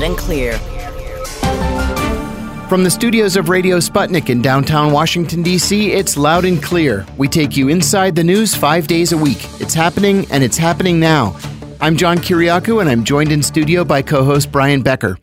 and clear. From the studios of Radio Sputnik in downtown Washington, D.C., it's Loud and Clear. We take you inside the news 5 days a week. It's happening, and it's happening now. I'm John Kiriakou, and I'm joined in studio by co-host Brian Becker.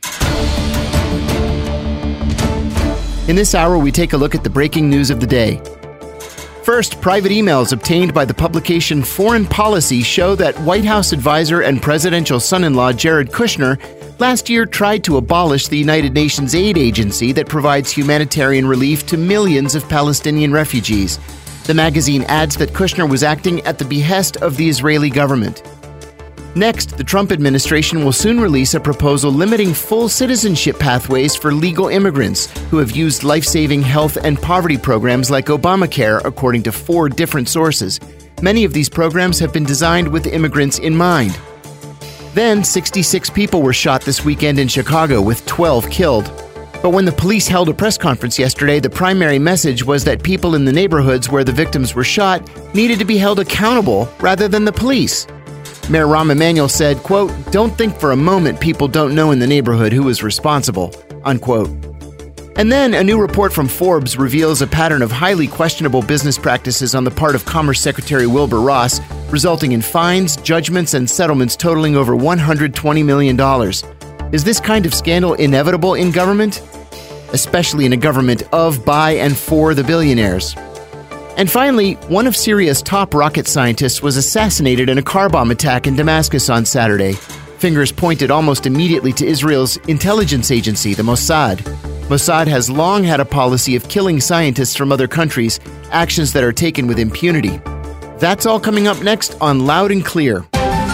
In this hour, we take a look at the breaking news of the day. First, private emails obtained by the publication Foreign Policy show that White House advisor and presidential son-in-law Jared Kushner last year tried to abolish the United Nations aid agency that provides humanitarian relief to millions of Palestinian refugees. The magazine adds that Kushner was acting at the behest of the Israeli government. Next, the Trump administration will soon release a proposal limiting full citizenship pathways for legal immigrants who have used life-saving health and poverty programs like Obamacare, according to 4 different sources. Many of these programs have been designed with immigrants in mind. Then, 66 people were shot this weekend in Chicago, with 12 killed. But when the police held a press conference yesterday, the primary message was that people in the neighborhoods where the victims were shot needed to be held accountable rather than the police. Mayor Rahm Emanuel said, quote, "Don't think for a moment people don't know in the neighborhood who was responsible," unquote. And then a new report from Forbes reveals a pattern of highly questionable business practices on the part of Commerce Secretary Wilbur Ross, resulting in fines, judgments, and settlements totaling over $120 million. Is this kind of scandal inevitable in government? Especially in a government of, by, and for the billionaires. And finally, one of Syria's top rocket scientists was assassinated in a car bomb attack in Damascus on Saturday. Fingers pointed almost immediately to Israel's intelligence agency, the Mossad. Mossad has long had a policy of killing scientists from other countries, actions that are taken with impunity. That's all coming up next on Loud and Clear.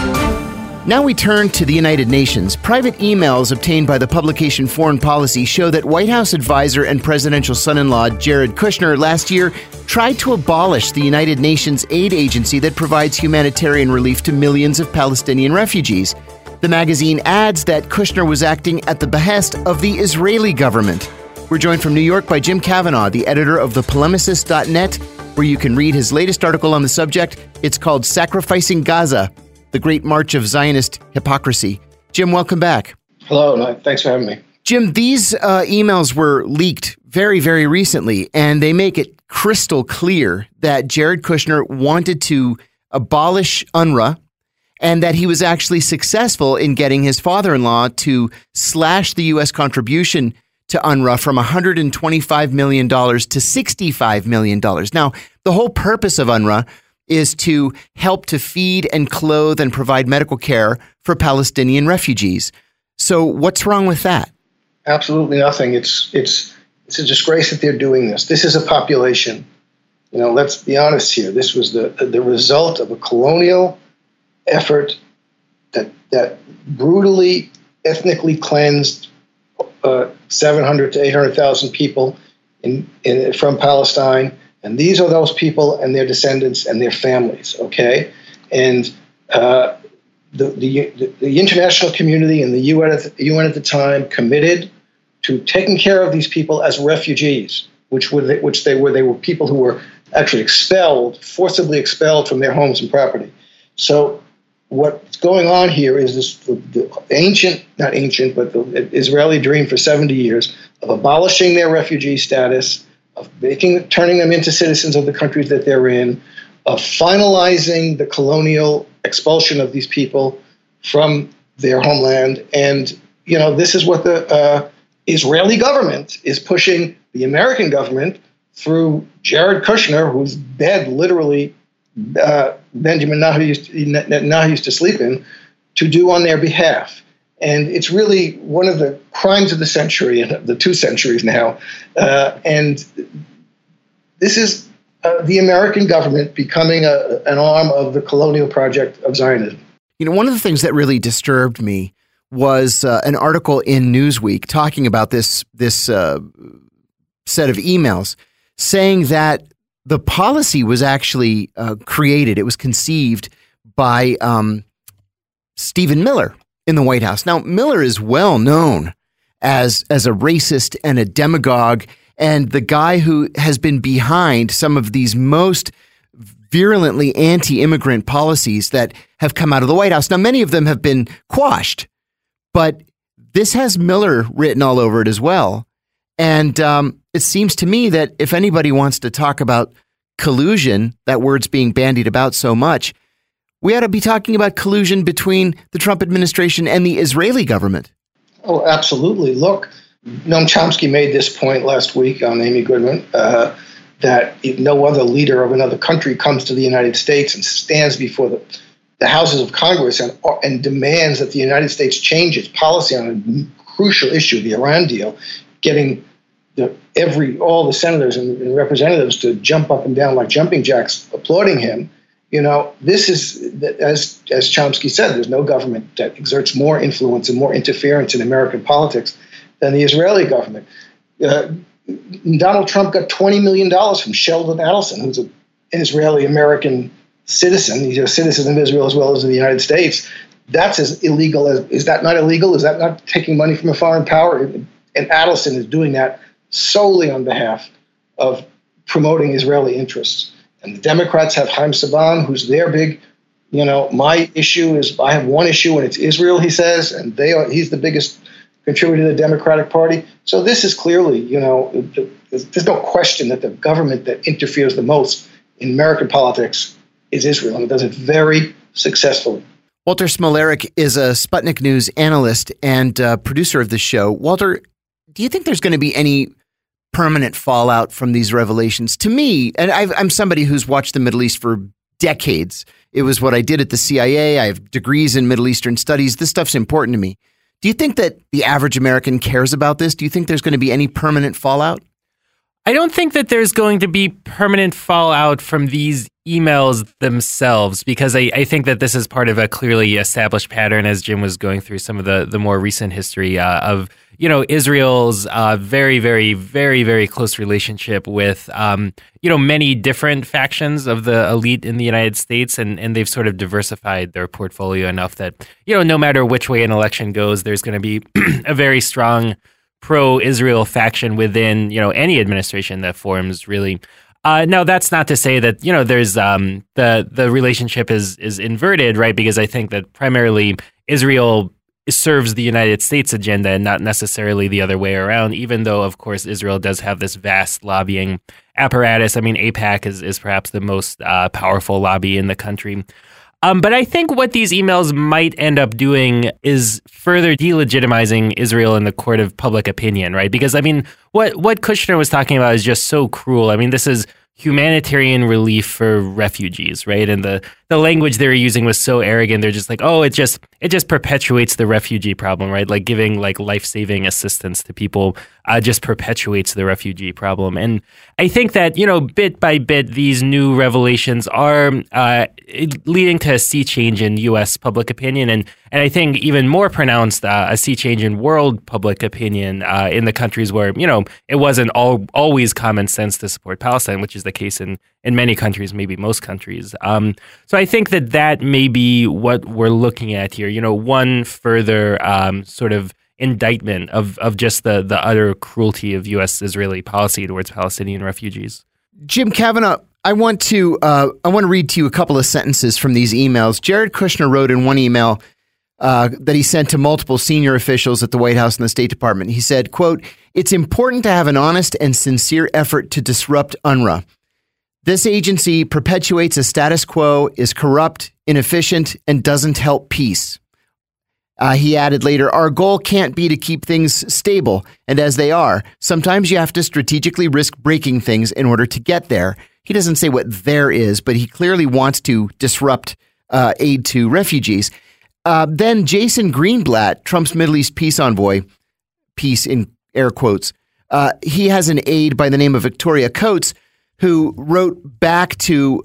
Now we turn to the United Nations. Private emails obtained by the publication Foreign Policy show that White House advisor and presidential son-in-law Jared Kushner last year tried to abolish the United Nations aid agency that provides humanitarian relief to millions of Palestinian refugees. The magazine adds that Kushner was acting at the behest of the Israeli government. We're joined from New York by Jim Kavanaugh, the editor of thepolemicist.net, where you can read his latest article on the subject. It's called Sacrificing Gaza, the Great March of Zionist Hypocrisy. Jim, welcome back. Hello, thanks for having me. Jim, these emails were leaked very, very recently, and they make it crystal clear that Jared Kushner wanted to abolish UNRWA and that he was actually successful in getting his father-in-law to slash the U.S. contribution to UNRWA from $125 million to $65 million. Now, the whole purpose of UNRWA is to help to feed and clothe and provide medical care for Palestinian refugees. So what's wrong with that? Absolutely nothing. It's a disgrace that they're doing this. This is a population. Let's be honest here. This was the result of a colonial effort that brutally, ethnically cleansed 700 to 800,000 people from Palestine. And these are those people and their descendants and their families, okay? And the international community and the UN at the time committed to taking care of these people as refugees, which they were. They were people who were actually forcibly expelled from their homes and property. So what's going on here is the Israeli dream for 70 years of abolishing their refugee status, of turning them into citizens of the countries that they're in, of finalizing the colonial expulsion of these people from their homeland. And, this is what the Israeli government is pushing the American government through Jared Kushner, whose bed literally Benjamin Netanyahu used to sleep in, to do on their behalf. And it's really one of the crimes of the century, and the 2 centuries now. And this is the American government becoming an arm of the colonial project of Zionism. One of the things that really disturbed me was an article in Newsweek talking about this set of emails, saying that the policy was actually created. It was conceived by Stephen Miller in the White House. Now, Miller is well known as a racist and a demagogue, and the guy who has been behind some of these most virulently anti-immigrant policies that have come out of the White House. Now, many of them have been quashed, but this has Miller written all over it as well. And it seems to me that if anybody wants to talk about collusion, that word's being bandied about so much, we ought to be talking about collusion between the Trump administration and the Israeli government. Oh, absolutely. Look, Noam Chomsky made this point last week on Amy Goodman, that no other leader of another country comes to the United States and stands before the houses of Congress and demands that the United States change its policy on a crucial issue, the Iran deal, getting all the senators and representatives to jump up and down like jumping jacks, applauding him. This is, as Chomsky said, there's no government that exerts more influence and more interference in American politics than the Israeli government. Donald Trump got $20 million from Sheldon Adelson, who's an Israeli-American citizen. He's a citizen of Israel as well as of the United States. That's as illegal as, is that not illegal? Is that not taking money from a foreign power? And Adelson is doing that solely on behalf of promoting Israeli interests. And the Democrats have Haim Saban, who's their big, my issue is, I have one issue and it's Israel, he says, and he's the biggest contributor to the Democratic Party. So this is clearly, there's no question that the government that interferes the most in American politics is Israel, and it does it very successfully. Walter Smolarek is a Sputnik News analyst and producer of the show. Walter, do you think there's going to be any permanent fallout from these revelations? To me, and I'm somebody who's watched the Middle East for decades. It was what I did at the CIA. I have degrees in Middle Eastern studies. This stuff's important to me. Do you think that the average American cares about this? Do you think there's going to be any permanent fallout? I don't think that there's going to be permanent fallout from these emails themselves, because I think that this is part of a clearly established pattern, as Jim was going through some of the more recent history of, Israel's very, very, very, very close relationship with, many different factions of the elite in the United States. And they've sort of diversified their portfolio enough that, no matter which way an election goes, there's going to be a very strong pro-Israel faction within, any administration that forms, really. Now, that's not to say that, there's the relationship is inverted, right? Because I think that primarily Israel serves the United States agenda and not necessarily the other way around, even though, of course, Israel does have this vast lobbying apparatus. I mean, AIPAC is perhaps the most powerful lobby in the country. But I think what these emails might end up doing is further delegitimizing Israel in the court of public opinion, right? Because, what Kushner was talking about is just so cruel. This is humanitarian relief for refugees, right? And the language they were using was so arrogant. They're just like, oh, it just perpetuates the refugee problem, right? Like giving life-saving assistance to people just perpetuates the refugee problem. And I think that, bit by bit, these new revelations are leading to a sea change in U.S. public opinion. And I think even more pronounced, a sea change in world public opinion in the countries where, it wasn't always common sense to support Palestine, which is the case in many countries, maybe most countries. So I think that may be what we're looking at here. One further sort of indictment of just the utter cruelty of U.S.-Israeli policy towards Palestinian refugees. Jim Kavanagh, I want to read to you a couple of sentences from these emails. Jared Kushner wrote in one email that he sent to multiple senior officials at the White House and the State Department. He said, quote, "It's important to have an honest and sincere effort to disrupt UNRWA. This agency perpetuates a status quo, is corrupt, inefficient, and doesn't help peace." He added later, "Our goal can't be to keep things stable, and as they are, sometimes you have to strategically risk breaking things in order to get there." He doesn't say what there is, but he clearly wants to disrupt aid to refugees. Then Jason Greenblatt, Trump's Middle East peace envoy, peace in air quotes, he has an aide by the name of Victoria Coates, who wrote back to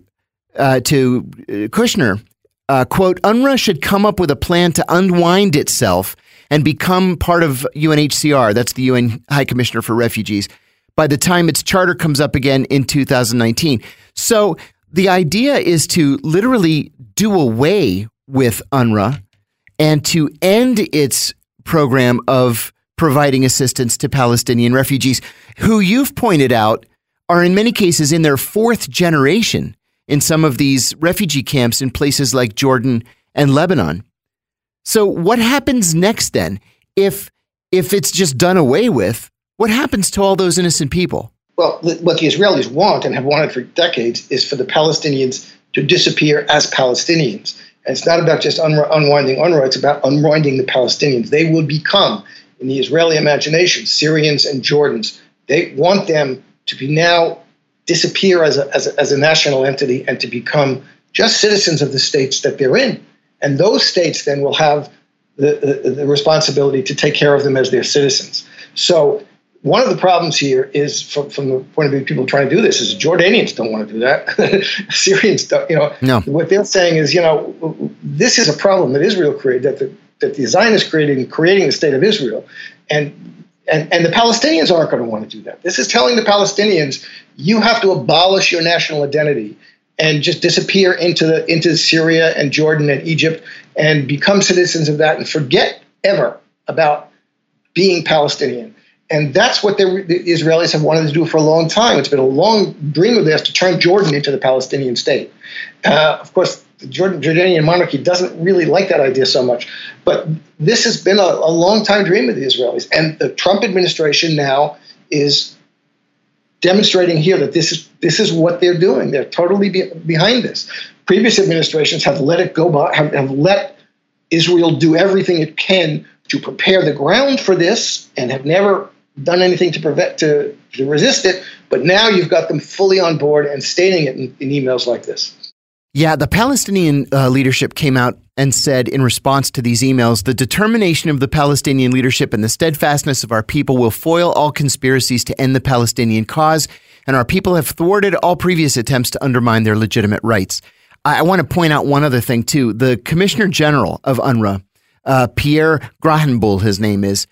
Kushner, quote, "UNRWA should come up with a plan to unwind itself and become part of UNHCR," that's the UN High Commissioner for Refugees, "by the time its charter comes up again in 2019. So the idea is to literally do away with UNRWA and to end its program of providing assistance to Palestinian refugees, who you've pointed out are in many cases in their fourth generation in some of these refugee camps in places like Jordan and Lebanon. So what happens next then? If if it's just done away with, what happens to all those innocent people? Well, what the Israelis want and have wanted for decades is for the Palestinians to disappear as Palestinians. And it's not about just unwinding UNRWA, it's about unwinding the Palestinians. They will become, in the Israeli imagination, Syrians and Jordans. They want them to be now disappear as a national entity and to become just citizens of the states that they're in. And those states then will have the responsibility to take care of them as their citizens. So one of the problems here is, from the point of view of people trying to do this, is Jordanians don't want to do that. Syrians don't. No. What they're saying is, this is a problem that Israel created, that the Zionists creating the state of Israel, and the Palestinians aren't going to want to do that. This is telling the Palestinians, you have to abolish your national identity and just disappear into Syria and Jordan and Egypt and become citizens of that and forget ever about being Palestinian. And that's what the Israelis have wanted to do for a long time. It's been a long dream of theirs to turn Jordan into the Palestinian state. Of course, the Jordanian monarchy doesn't really like that idea so much. But this has been a long-time dream of the Israelis. And the Trump administration now is demonstrating here that this is what they're doing. They're totally behind this. Previous administrations have let it go by, have let Israel do everything it can to prepare the ground for this, and have never done anything to resist it. But now you've got them fully on board and stating it in emails like this. Yeah, the Palestinian leadership came out and said in response to these emails, the determination of the Palestinian leadership and the steadfastness of our people will foil all conspiracies to end the Palestinian cause, and our people have thwarted all previous attempts to undermine their legitimate rights. I want to point out one other thing, too. The Commissioner General of UNRWA, Pierre Grahenbuhl, his name is,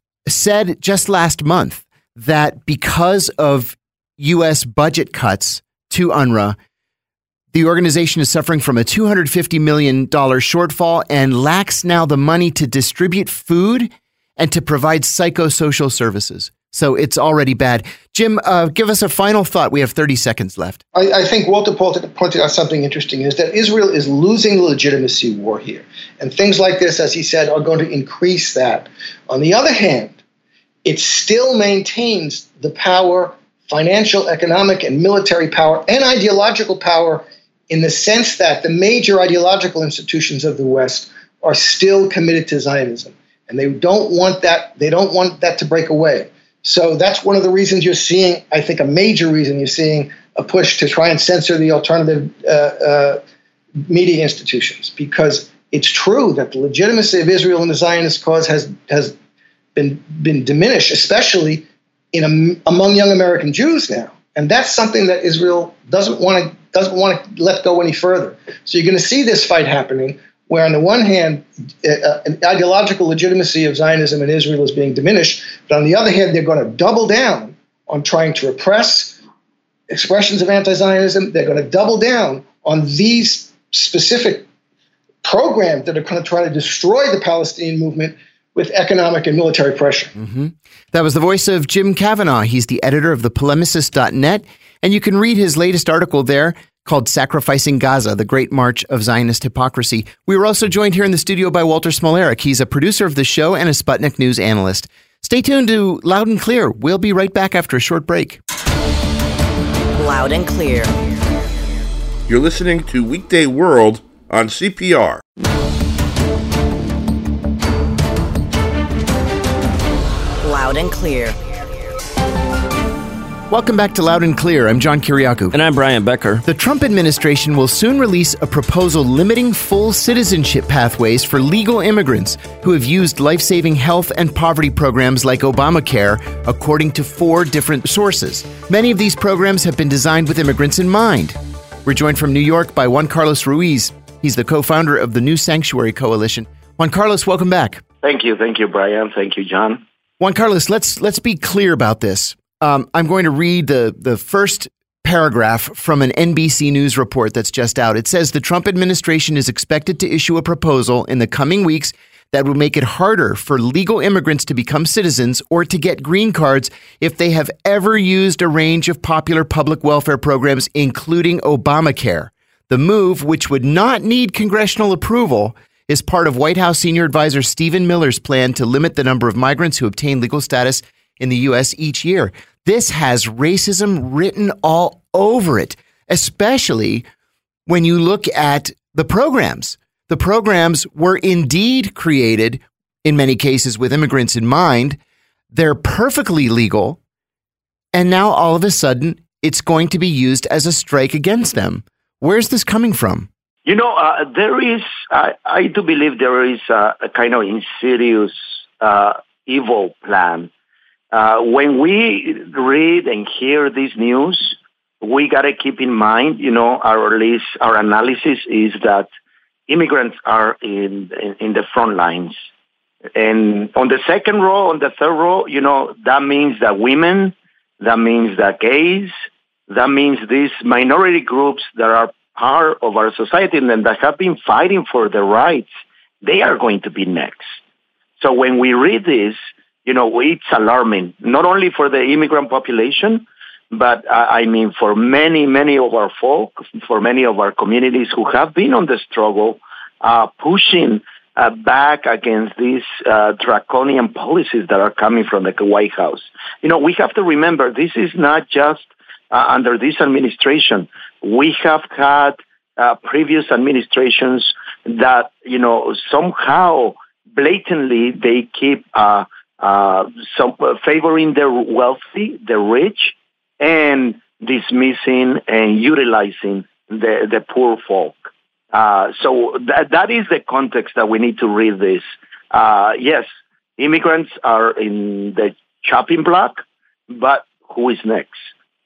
said just last month that because of U.S. budget cuts to UNRWA, the organization is suffering from a $250 million shortfall and lacks now the money to distribute food and to provide psychosocial services. So it's already bad. Jim, give us a final thought. We have 30 seconds left. I think Walter pointed out something interesting, is that Israel is losing the legitimacy war here. And things like this, as he said, are going to increase that. On the other hand, it still maintains the power, financial, economic, and military power, and ideological power, in the sense that the major ideological institutions of the West are still committed to Zionism. And they don't want that to break away. So that's one of the reasons you're seeing, I think a major reason you're seeing a push to try and censor the alternative media institutions, because it's true that the legitimacy of Israel and the Zionist cause has been diminished, especially among young American Jews now. And that's something that Israel doesn't want to let go any further. So you're going to see this fight happening, where on the one hand, an ideological legitimacy of Zionism in Israel is being diminished, but on the other hand, they're going to double down on trying to repress expressions of anti-Zionism. They're going to double down on these specific programs that are going to try to destroy the Palestinian movement with economic and military pressure. Mm-hmm. That was the voice of Jim Kavanagh. He's the editor of thepolemicist.net, and you can read his latest article there called Sacrificing Gaza, the Great March of Zionist Hypocrisy. We were also joined here in the studio by Walter Smolarek. He's a producer of the show and a Sputnik News analyst. Stay tuned to Loud and Clear. We'll be right back after a short break. Loud and Clear. You're listening to Weekday World on CPR. Loud and Clear. Welcome back to Loud and Clear. I'm John Kiriakou. And I'm Brian Becker. The Trump administration will soon release a proposal limiting full citizenship pathways for legal immigrants who have used life-saving health and poverty programs like Obamacare, according to 4 different sources. Many of these programs have been designed with immigrants in mind. We're joined from New York by Juan Carlos Ruiz. He's the co-founder of the New Sanctuary Coalition. Juan Carlos, welcome back. Thank you, Brian. Thank you, John. Juan Carlos, let's be clear about this. I'm going to read the first paragraph from an NBC News report that's just out. It says the Trump administration is expected to issue a proposal in the coming weeks that will make it harder for legal immigrants to become citizens or to get green cards if they have ever used a range of popular public welfare programs, including Obamacare. The move, which would not need congressional approval, is part of White House senior advisor Stephen Miller's plan to limit the number of migrants who obtain legal status in the U.S. each year. This has racism written all over it, especially when you look at the programs. The programs were indeed created, in many cases, with immigrants in mind. They're perfectly legal. And now all of a sudden, it's going to be used as a strike against them. Where's this coming from? There is, I do believe there is a kind of insidious evil plan. When we read and hear this news, we got to keep in mind, our analysis is that immigrants are in the front lines. And on the second row, on the third row, that means that women, that means that gays, that means these minority groups that are part of our society and that have been fighting for their rights, they are going to be next. So when we read this, it's alarming, not only for the immigrant population, but for many, many of our folk, for many of our communities who have been on the struggle, pushing back against these draconian policies that are coming from the White House. We have to remember, this is not just under this administration. We have had previous administrations that, somehow blatantly they keep favoring the wealthy, the rich, and dismissing and utilizing the poor folk. So that is the context that we need to read this. Yes, immigrants are in the chopping block, but who is next?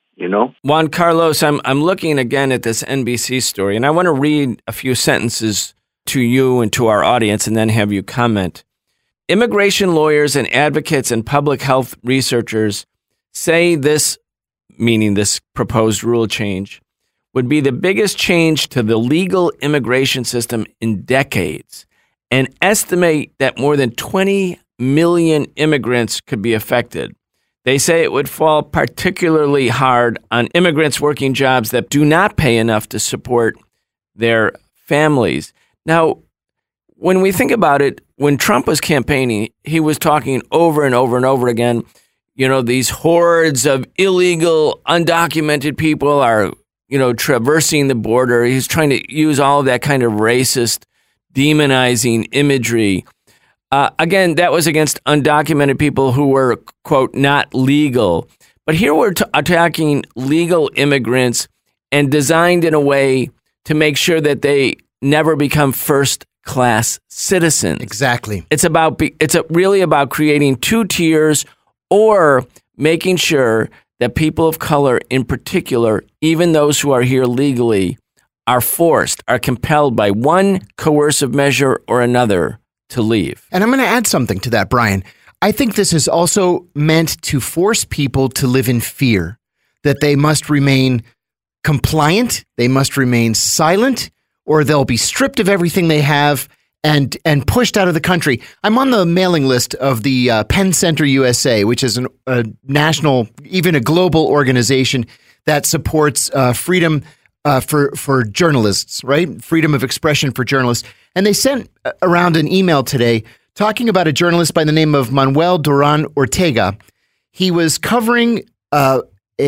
Juan Carlos, I'm looking again at this NBC story, and I want to read a few sentences to you and to our audience and then have you comment. Immigration lawyers and advocates and public health researchers say this, meaning this proposed rule change, would be the biggest change to the legal immigration system in decades, and estimate that more than 20 million immigrants could be affected. They say it would fall particularly hard on immigrants working jobs that do not pay enough to support their families. Now, when we think about it, when Trump was campaigning, he was talking over and over and over again, these hordes of illegal, undocumented people are, traversing the border. He's trying to use all of that kind of racist, demonizing imagery. Again, that was against undocumented people who were, quote, not legal. But here we're attacking legal immigrants and designed in a way to make sure that they never become first-class citizens. Exactly. It's really about creating two tiers or making sure that people of color in particular, even those who are here legally, are compelled by one coercive measure or another to leave. And I'm going to add something to that, Brian. I think this is also meant to force people to live in fear, that they must remain compliant, they must remain silent, or they'll be stripped of everything they have and pushed out of the country. I'm on the mailing list of the Penn Center USA, which is a national, even a global organization that supports freedom for journalists, right? Freedom of expression for journalists. And they sent around an email today talking about a journalist by the name of Manuel Duran Ortega. He was covering a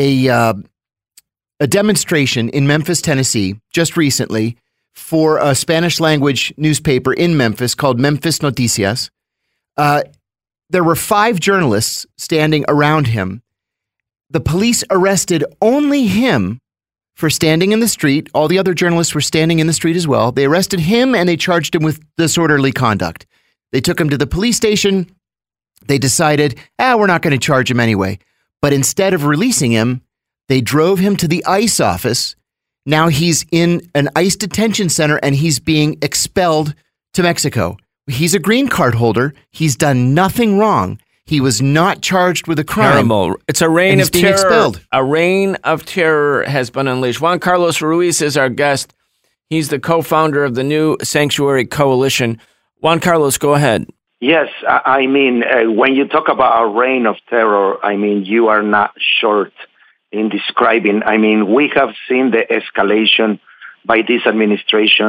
demonstration in Memphis, Tennessee, just recently for a Spanish language newspaper in Memphis called Memphis Noticias. There were 5 journalists standing around him. The police arrested only him for standing in the street. All the other journalists were standing in the street as well. They arrested him and they charged him with disorderly conduct. They took him to the police station. They decided, we're not going to charge him anyway. But instead of releasing him, they drove him to the ICE office. Now he's in an ICE detention center and he's being expelled to Mexico. He's a green card holder. He's done nothing wrong. He was not charged with a crime. Terrible. It's a reign of terror. Expelled. A reign of terror has been unleashed. Juan Carlos Ruiz is our guest. He's the co-founder of the New Sanctuary Coalition. Juan Carlos, go ahead. Yes, when you talk about a reign of terror, you are not short in describing. We have seen the escalation by this administration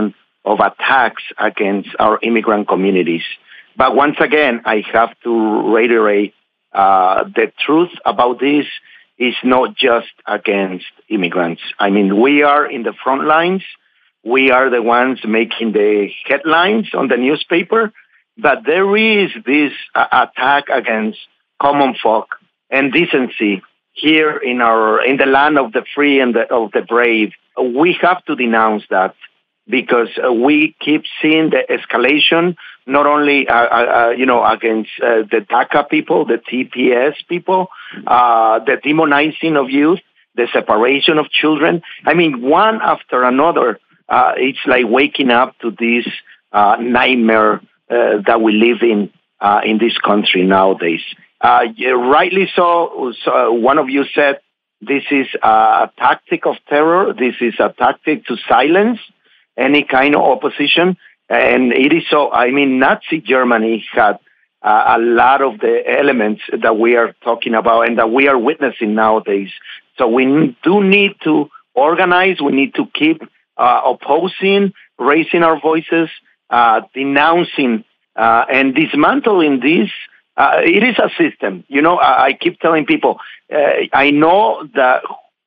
of attacks against our immigrant communities. But once again, I have to reiterate the truth about this is not just against immigrants. I mean, we are in the front lines. We are the ones making the headlines on the newspaper. But there is this attack against common folk and decency here in the land of the free and of the brave. We have to denounce that because we keep seeing the escalation, not only against the DACA people, the TPS people, the demonizing of youth, the separation of children. I mean, one after another, it's like waking up to this nightmare that we live in this country nowadays. Rightly so, one of you said this is a tactic of terror. This is a tactic to silence any kind of opposition. And it is so. I mean, Nazi Germany had a lot of the elements that we are talking about and that we are witnessing nowadays. So we do need to organize. We need to keep opposing, raising our voices, denouncing, and dismantling this. It is a system. I keep telling people, I know that,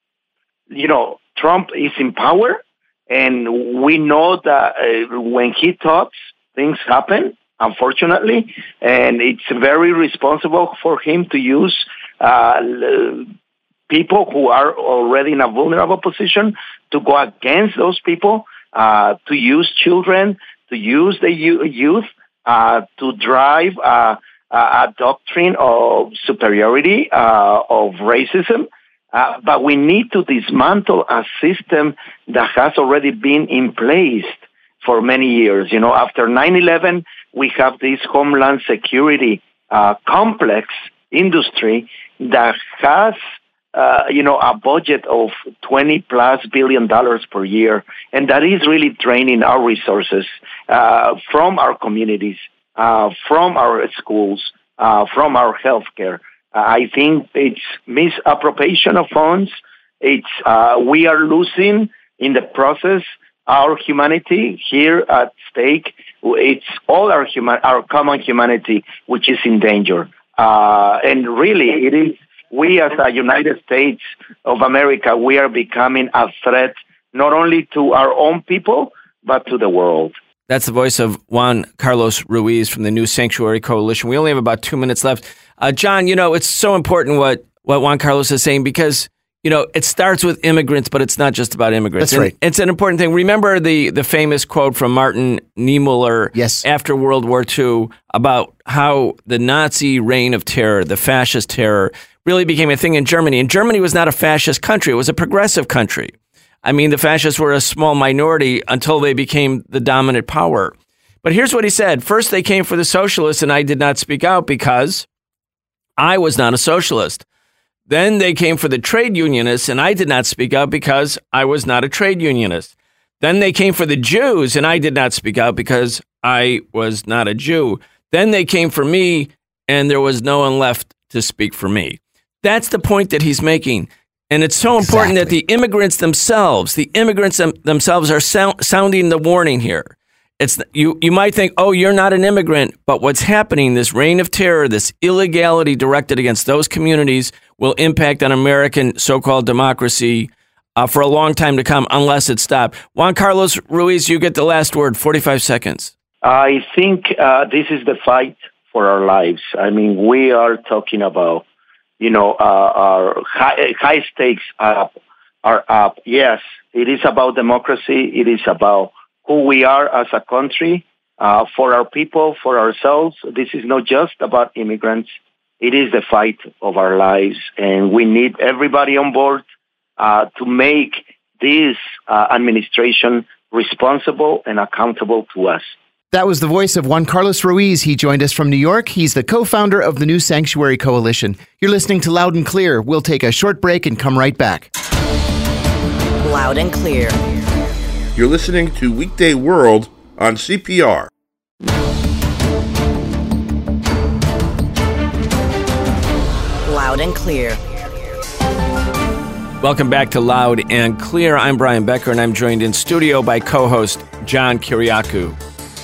Trump is in power, and we know that when he talks, things happen, unfortunately, and it's very responsible for him to use people who are already in a vulnerable position to go against those people, to use children, to use the youth, to drive a doctrine of superiority, of racism. But we need to dismantle a system that has already been in place for many years. After 9/11, we have this Homeland Security complex industry that has, a budget of $20+ billion per year. And that is really draining our resources from our communities, from our schools, from our healthcare. I think it's misappropriation of funds. It's we are losing in the process our humanity here at stake. It's all our common humanity which is in danger. And really, it is we as a United States of America, we are becoming a threat not only to our own people but to the world. That's the voice of Juan Carlos Ruiz from the New Sanctuary Coalition. We only have about 2 minutes left. John, it's so important what Juan Carlos is saying because, it starts with immigrants, but it's not just about immigrants. That's right. It's an important thing. Remember the famous quote from Martin Niemöller after World War II about how the Nazi reign of terror, the fascist terror, really became a thing in Germany. And Germany was not a fascist country. It was a progressive country. I mean, the fascists were a small minority until they became the dominant power. But here's what he said. First, they came for the socialists, and I did not speak out because I was not a socialist. Then they came for the trade unionists, and I did not speak out because I was not a trade unionist. Then they came for the Jews, and I did not speak out because I was not a Jew. Then they came for me, and there was no one left to speak for me. That's the point that he's making. And it's so important that the immigrants themselves are sounding the warning here. It's you might think, oh, you're not an immigrant, but what's happening, this reign of terror, this illegality directed against those communities will impact on American so-called democracy for a long time to come unless it's stopped. Juan Carlos Ruiz, you get the last word, 45 seconds. I think this is the fight for our lives. I mean, we are talking about, our high stakes are up. Yes, it is about democracy. It is about who we are as a country, for our people, for ourselves. This is not just about immigrants. It is the fight of our lives, and we need everybody on board to make this administration responsible and accountable to us. That was the voice of Juan Carlos Ruiz. He joined us from New York. He's the co-founder of the New Sanctuary Coalition. You're listening to Loud and Clear. We'll take a short break and come right back. Loud and Clear. You're listening to Weekday World on CPR. Loud and Clear. Welcome back to Loud and Clear. I'm Brian Becker, and I'm joined in studio by co-host John Kiriakou.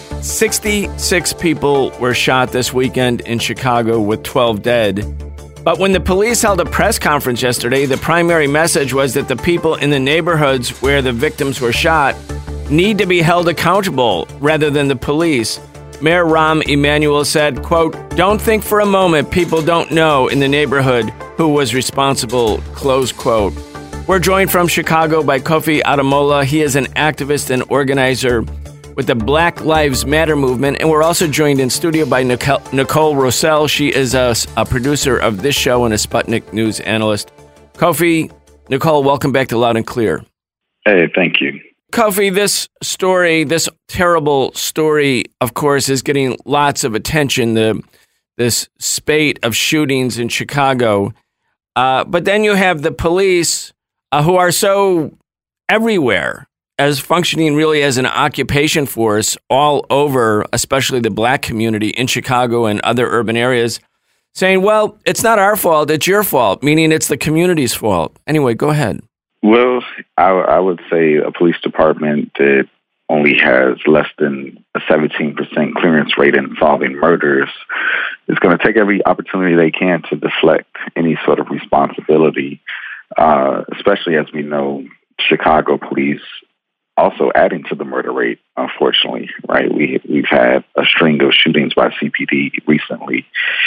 66 people were shot this weekend in Chicago with 12 dead. But when the police held a press conference yesterday, the primary message was that the people in the neighborhoods where the victims were shot need to be held accountable rather than the police. Mayor Rahm Emanuel said, quote, "Don't think for a moment people don't know in the neighborhood who was responsible," close quote. We're joined from Chicago by Kofi Ademola. He is an activist and organizer with the Black Lives Matter movement. And we're also joined in studio by Nicole Rossell. She is a producer of this show and a Sputnik News analyst. Kofi, Nicole, welcome back to Loud and Clear. Hey, thank you. Kofi, this story, this terrible story, of course, is getting lots of attention, this spate of shootings in Chicago. But then you have the police who are so everywhere, as functioning really as an occupation force all over, especially the black community in Chicago and other urban areas, saying, well, it's not our fault, it's your fault, meaning it's the community's fault. Anyway, go ahead. Well, I would say a police department that only has less than a 17% clearance rate in solving murders is going to take every opportunity they can to deflect any sort of responsibility, especially as we know Chicago police also adding to the murder rate, unfortunately, right? We've had a string of shootings by CPD recently.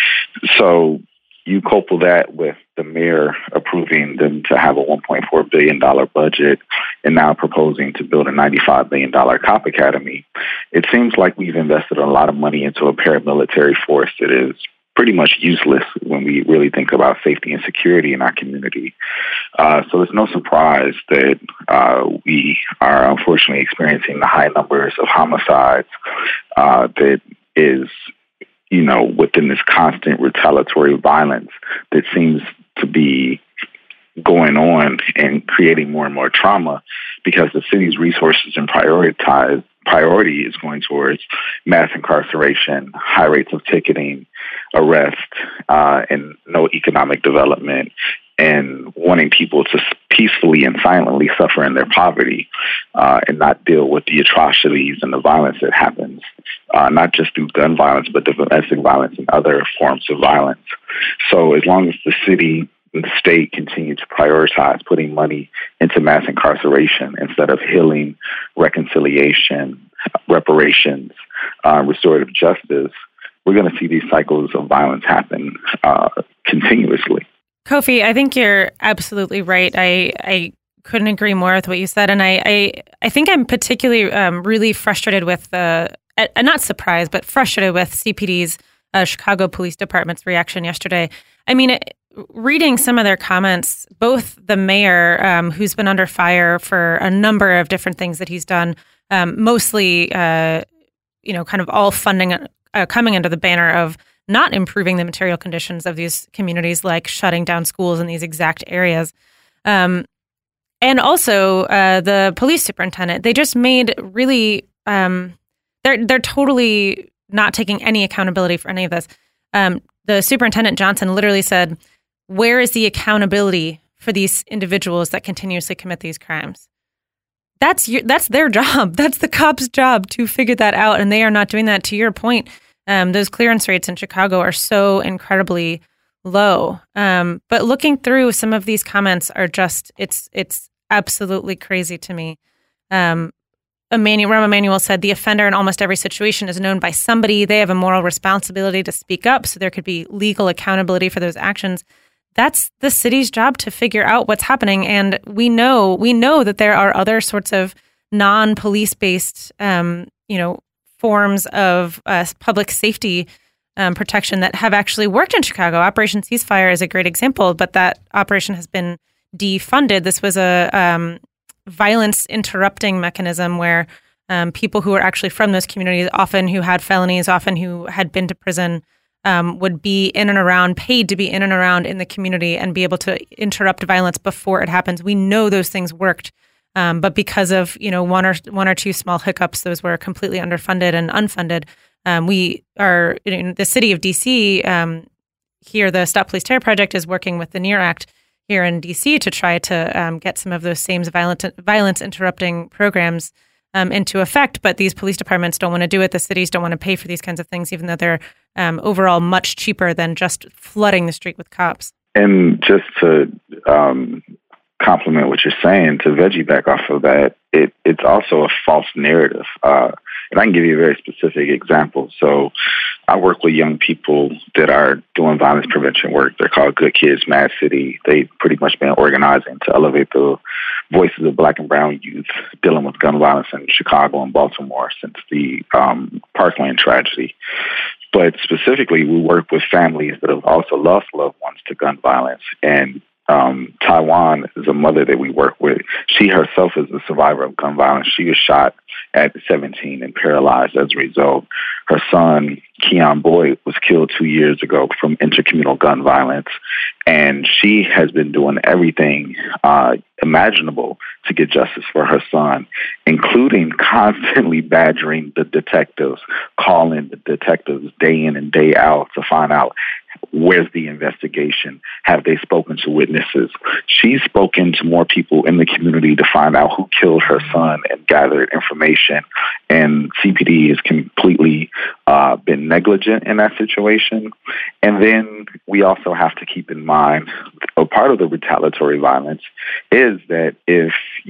So you couple that with the mayor approving them to have a $1.4 billion budget and now proposing to build a $95 million cop academy. It seems like we've invested a lot of money into a paramilitary force that is pretty much useless when we really think about safety and security in our community. So it's no surprise that we are unfortunately experiencing the high numbers of homicides that is, within this constant retaliatory violence that seems to be going on and creating more and more trauma because the city's resources and priority is going towards mass incarceration, high rates of ticketing, arrest, and no economic development, and wanting people to peacefully and silently suffer in their poverty and not deal with the atrocities and the violence that happens, not just through gun violence, but domestic violence and other forms of violence. So as long as the city and the state continue to prioritize putting money into mass incarceration instead of healing, reconciliation, reparations, restorative justice, we're going to see these cycles of violence happen continuously. Kofi, I think you're absolutely right. I couldn't agree more with what you said. And I think I'm particularly really frustrated with not surprised, but frustrated with CPD's Chicago Police Department's reaction yesterday. I mean, reading some of their comments, both the mayor, who's been under fire for a number of different things that he's done, mostly, kind of all funding coming under the banner of not improving the material conditions of these communities, like shutting down schools in these exact areas. And also the police superintendent, they just made really, they're totally not taking any accountability for any of this. The superintendent Johnson literally said, where is the accountability for these individuals that continuously commit these crimes? That's their job. That's the cops' job to figure that out. And they are not doing that. To your point, those clearance rates in Chicago are so incredibly low. But looking through some of these comments are just, it's absolutely crazy to me. Rahm Emanuel said, the offender in almost every situation is known by somebody. They have a moral responsibility to speak up, so there could be legal accountability for those actions. That's the city's job to figure out what's happening. And we know that there are other sorts of non-police-based, forms of public safety protection that have actually worked in Chicago. Operation Ceasefire is a great example, but that operation has been defunded. This was a violence interrupting mechanism where people who were actually from those communities, often who had felonies, often who had been to prison, would be in and around, paid to be in and around in the community and be able to interrupt violence before it happens. We know those things worked. But because of one or two small hiccups, those were completely underfunded and unfunded. We are in the city of DC. Here, the Stop Police Terror Project is working with the NEAR Act here in DC to try to get some of those same violence interrupting programs into effect, but these police departments don't want to do it. The cities don't want to pay for these kinds of things, even though they're overall much cheaper than just flooding the street with cops. And just to compliment what you're saying, to veggie back off of that, it's also a false narrative. And I can give you a very specific example. So I work with young people that are doing violence prevention work. They're called Good Kids, Mad City. They've pretty much been organizing to elevate the voices of Black and brown youth dealing with gun violence in Chicago and Baltimore since the Parkland tragedy. But specifically, we work with families that have also lost loved ones to gun violence. And Taiwan is a mother that we work with. She herself is a survivor of gun violence. She was shot at 17 and paralyzed as a result. Her son, Keon Boyd, was killed 2 years ago from intercommunal gun violence. And she has been doing everything imaginable to get justice for her son, including constantly badgering the detectives, calling the detectives day in and day out to find out where's the investigation? Have they spoken to witnesses? She's spoken to more people in the community to find out who killed her son and gathered information. And CPD has completely been negligent in that situation. And then we also have to keep in mind a part of the retaliatory violence is that if,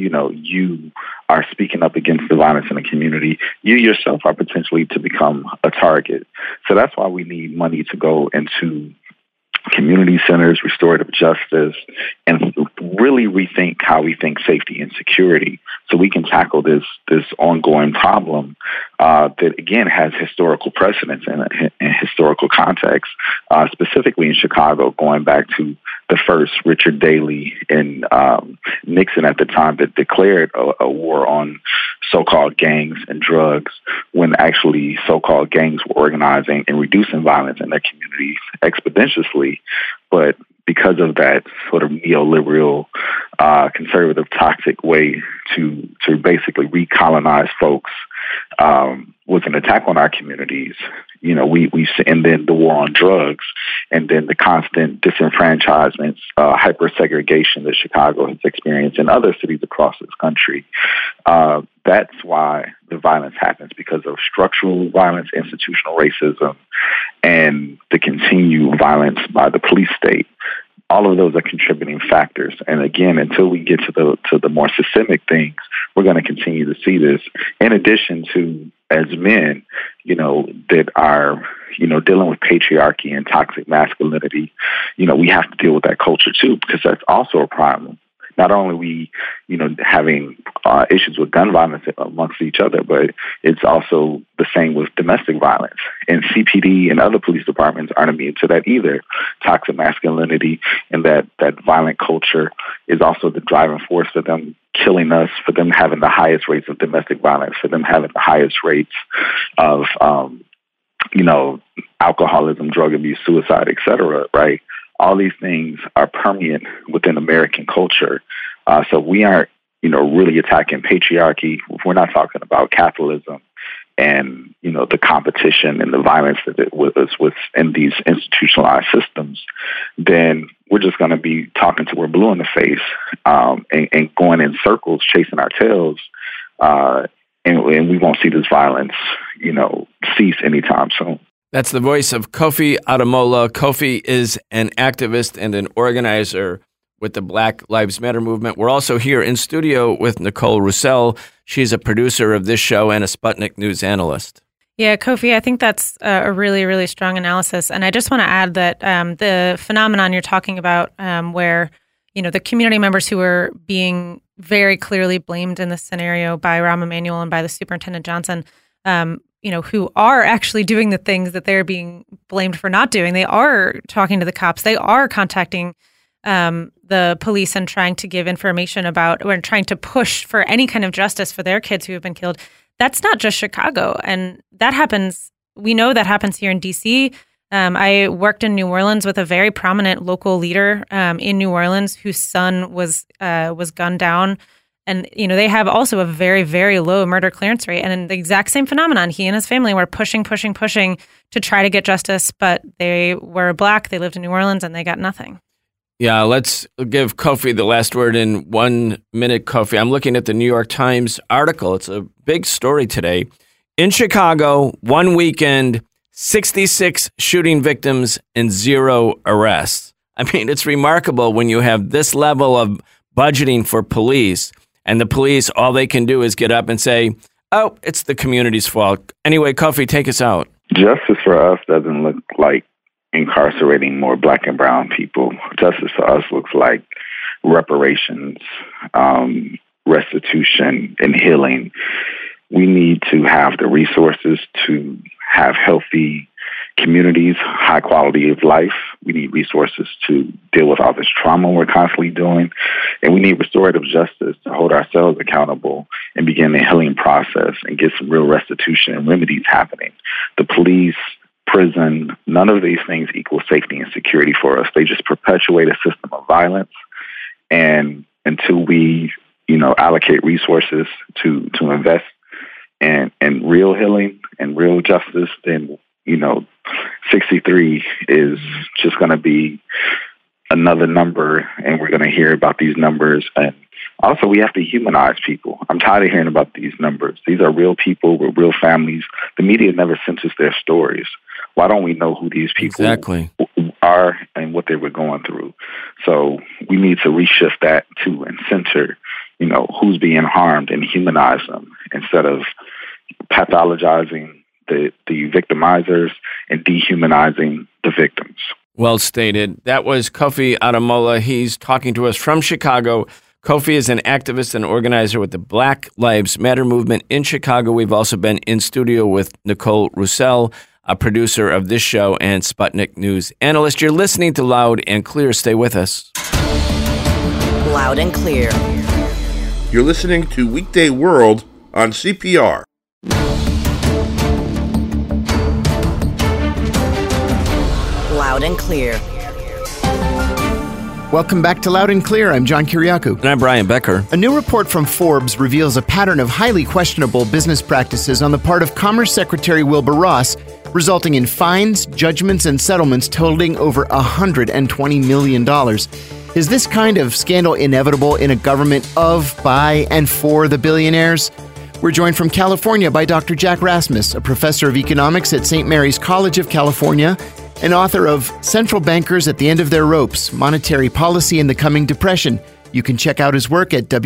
you are speaking up against the violence in the community, you yourself are potentially to become a target. So that's why we need money to go into community centers, restorative justice, and really rethink how we think safety and security so we can tackle this ongoing problem that, again, has historical precedence and historical context, specifically in Chicago, going back to the first Richard Daley and Nixon at the time that declared a war on so-called gangs and drugs when actually so-called gangs were organizing and reducing violence in their communities expeditiously. But because of that sort of neoliberal, conservative, toxic way to basically recolonize folks, was an attack on our communities. And then the war on drugs, and then the constant disenfranchisements, hyper-segregation that Chicago has experienced in other cities across this country. That's why the violence happens, because of structural violence, institutional racism, and the continued violence by the police state. All of those are contributing factors. And again, until we get to the more systemic things, we're going to continue to see this. In addition to, as men, that are, dealing with patriarchy and toxic masculinity, we have to deal with that culture too, because that's also a problem. Not only we, having issues with gun violence amongst each other, but it's also the same with domestic violence. And CPD and other police departments aren't immune to that either. Toxic masculinity and that violent culture is also the driving force for them killing us, for them having the highest rates of domestic violence, for them having the highest rates of, alcoholism, drug abuse, suicide, et cetera, right? All these things are permeant within American culture. So we aren't, really attacking patriarchy. We're not talking about capitalism and, the competition and the violence that it was within these institutionalized systems. Then we're just going to be talking till we're blue in the face and going in circles, chasing our tails. And we won't see this violence, cease anytime soon. That's the voice of Kofi Ademola. Kofi is an activist and an organizer with the Black Lives Matter movement. We're also here in studio with Nicole Roussel. She's a producer of this show and a Sputnik News analyst. Yeah, Kofi, I think that's a really, really strong analysis. And I just want to add that the phenomenon you're talking about where, the community members who were being very clearly blamed in this scenario by Rahm Emanuel and by the Superintendent Johnson, who are actually doing the things that they're being blamed for not doing. They are talking to the cops. They are contacting the police and trying to give information about or trying to push for any kind of justice for their kids who have been killed. That's not just Chicago. And that happens. We know that happens here in D.C. I worked in New Orleans with a very prominent local leader in New Orleans whose son was gunned down. And, they have also a very, very low murder clearance rate. And in the exact same phenomenon, he and his family were pushing to try to get justice, but they were Black, they lived in New Orleans, and they got nothing. Yeah, let's give Kofi the last word in 1 minute, Kofi. I'm looking at the New York Times article. It's a big story today. In Chicago, one weekend, 66 shooting victims and 0 arrests. I mean, it's remarkable when you have this level of budgeting for police, and the police, all they can do is get up and say, oh, it's the community's fault. Anyway, Kofi, take us out. Justice for us doesn't look like incarcerating more Black and brown people. Justice for us looks like reparations, restitution, and healing. We need to have the resources to have healthy communities, high quality of life. We need resources to deal with all this trauma we're constantly doing. And we need restorative justice to hold ourselves accountable and begin the healing process and get some real restitution and remedies happening. The police, prison, none of these things equal safety and security for us. They just perpetuate a system of violence. And until we, allocate resources to invest in real healing and real justice, then 63 is just going to be another number, and we're going to hear about these numbers. And also, we have to humanize people. I'm tired of hearing about these numbers. These are real people with real families. The media never censors their stories. Why don't we know who these people are and what they were going through? So we need to reshift that too and center, who's being harmed and humanize them instead of pathologizing the victimizers and dehumanizing the victims. Well stated. That was Kofi Ademola. He's talking to us from Chicago. Kofi is an activist and organizer with the Black Lives Matter movement in Chicago. We've also been in studio with Nicole Roussel, a producer of this show and Sputnik News analyst. You're listening to Loud and Clear. Stay with us. Loud and Clear. You're listening to Weekday World on CPR. Loud and Clear. Welcome back to Loud and Clear. I'm John Kiriakou. And I'm Brian Becker. A new report from Forbes reveals a pattern of highly questionable business practices on the part of Commerce Secretary Wilbur Ross, resulting in fines, judgments, and settlements totaling over $120 million. Is this kind of scandal inevitable in a government of, by, and for the billionaires? We're joined from California by Dr. Jack Rasmus, a professor of economics at St. Mary's College of California, and author of Central Bankers at the End of Their Ropes, Monetary Policy in the Coming Depression. You can check out his work at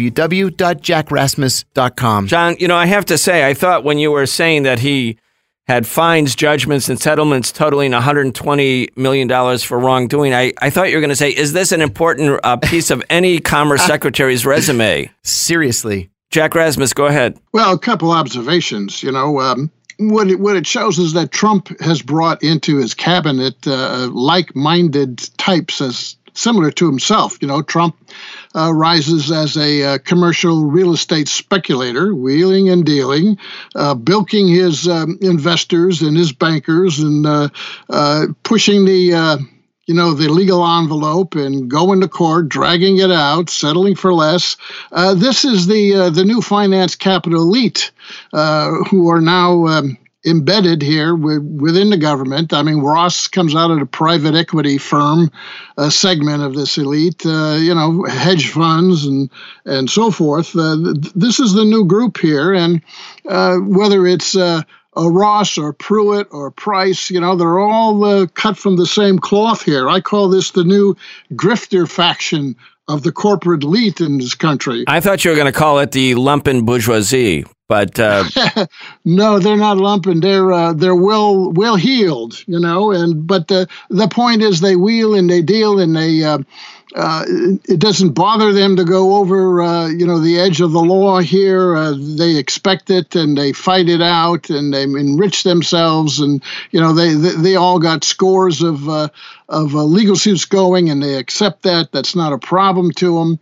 www.jackrasmus.com. John, I have to say, I thought when you were saying that he had fines, judgments, and settlements totaling $120 million for wrongdoing, I thought you were going to say, is this an important piece of any Commerce Secretary's resume? Seriously. Jack Rasmus, go ahead. Well, a couple observations. What it shows is that Trump has brought into his cabinet like-minded types as similar to himself. Trump rises as a commercial real estate speculator, wheeling and dealing, bilking his investors and his bankers, and pushing the legal envelope and going to court, dragging it out, settling for less. This is the new finance capital elite who are now embedded here within the government. I mean, Ross comes out of the private equity firm segment of this elite, hedge funds and so forth. This is the new group here, and whether it's Ross or Pruitt or Price, they're all cut from the same cloth here. I call this the new grifter faction of the corporate elite in this country. I thought you were going to call it the lumpen bourgeoisie, but no, they're not lumpen. They're well heeled, but the point is they wheel and they deal and they. It doesn't bother them to go over, the edge of the law here. They expect it and they fight it out and they enrich themselves. And, they all got scores of legal suits going and they accept that. That's not a problem to them.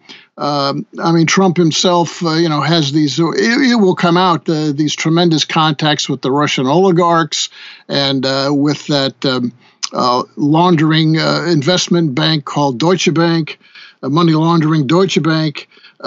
Trump himself, has these, it will come out, these tremendous contacts with the Russian oligarchs and with that laundering investment bank called Deutsche Bank, money laundering Deutsche Bank.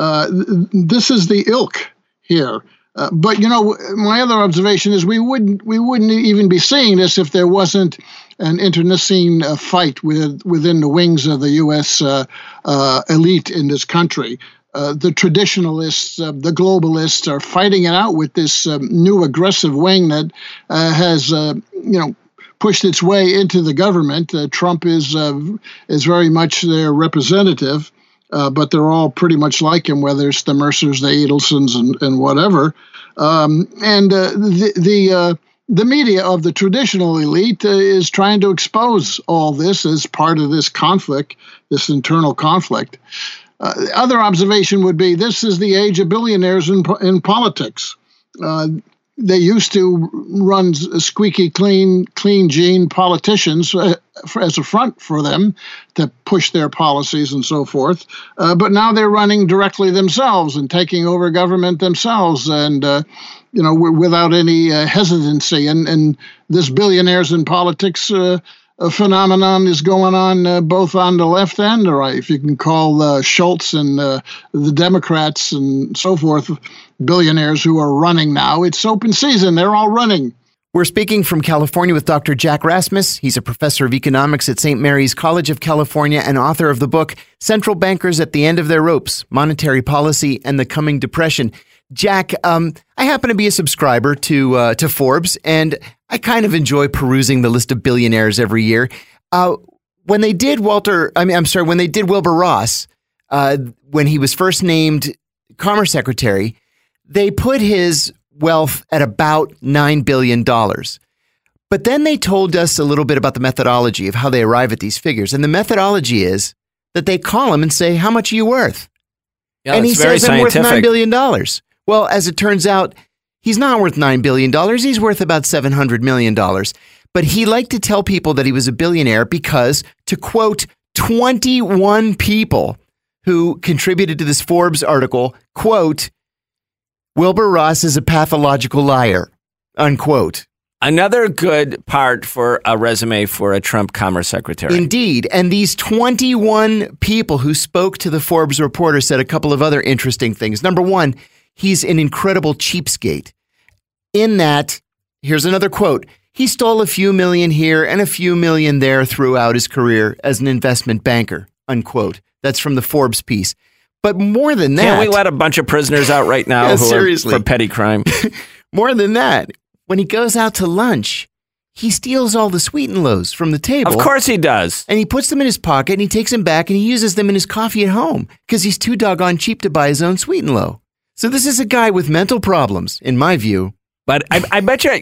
This is the ilk here. But my other observation is we wouldn't even be seeing this if there wasn't an internecine fight within the wings of the U.S. Elite in this country. The traditionalists, the globalists, are fighting it out with this new aggressive wing that has, pushed its way into the government. Trump is very much their representative, but they're all pretty much like him, whether it's the Mercers, the Adelsons, and whatever. The media of the traditional elite is trying to expose all this as part of this conflict, this internal conflict. Other observation would be this is the age of billionaires in politics. They used to run squeaky clean jean politicians as a front for them to push their policies and so forth. But now they're running directly themselves and taking over government themselves, and without any hesitancy. And this billionaires in politics phenomenon is going on both on the left and the right. If you can call Schultz and the Democrats and so forth billionaires who are running now, it's open season. They're all running. We're speaking from California with Dr. Jack Rasmus. He's a professor of economics at St. Mary's College of California and author of the book Central Bankers at the End of Their Ropes, Monetary Policy and the Coming Depression. Jack, I happen to be a subscriber to Forbes, and I kind of enjoy perusing the list of billionaires every year. When they did Wilbur Ross, when he was first named Commerce Secretary, they put his wealth at about $9 billion. But then they told us a little bit about the methodology of how they arrive at these figures. And the methodology is that they call him and say, how much are you worth? Yeah, and he says, I'm worth $9 billion. Well, as it turns out, he's not worth $9 billion. He's worth about $700 million. But he liked to tell people that he was a billionaire because, to quote 21 people who contributed to this Forbes article, quote, Wilbur Ross is a pathological liar, unquote. Another good part for a resume for a Trump Commerce Secretary. Indeed. And these 21 people who spoke to the Forbes reporter said a couple of other interesting things. Number one, he's an incredible cheapskate. In that, here's another quote, he stole a few million here and a few million there throughout his career as an investment banker, unquote. That's from the Forbes piece. But more than that... Can't we let a bunch of prisoners out right now who seriously are for petty crime? More than that, when he goes out to lunch, he steals all the Sweet and Lows from the table. Of course he does. And he puts them in his pocket and he takes them back and he uses them in his coffee at home because he's too doggone cheap to buy his own Sweet and Low. So this is a guy with mental problems, in my view. But I bet you,